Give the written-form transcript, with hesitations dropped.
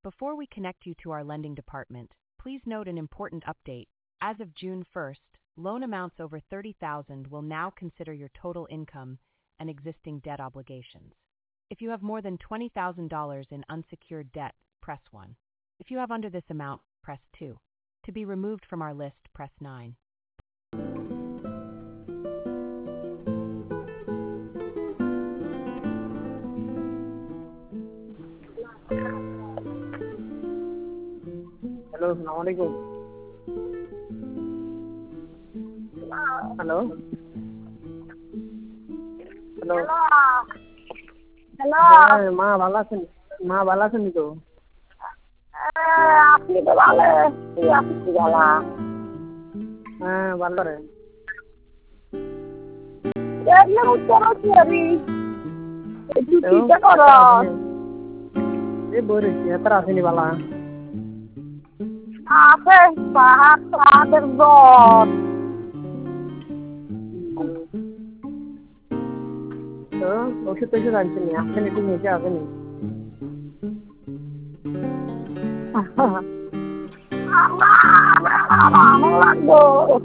Before we connect you to our lending department, please note an important update. As of June 1st, loan amounts over $30,000 will now consider your total income and existing debt obligations. If you have more than $20,000 in unsecured debt, press 1. If you have under this amount, press 2. To be removed from our list, press 9. Hello अस्सलाम वालेकुम। Hello hello hello হ্যাঁ মা ভালো আছেন তো? আপনি তো ভালো আপনি কি ভালো হ্যাঁ ভালো রে। দেখলে উত্তর করি চিন্তা করো এই বইরেছি এত আসেনি বালা। আছে পাহাড়ের দর তো ওষুধ টষুধ আনছেনি আসেনি ঠিক হয়েছে আসেনি? আমার লাগবো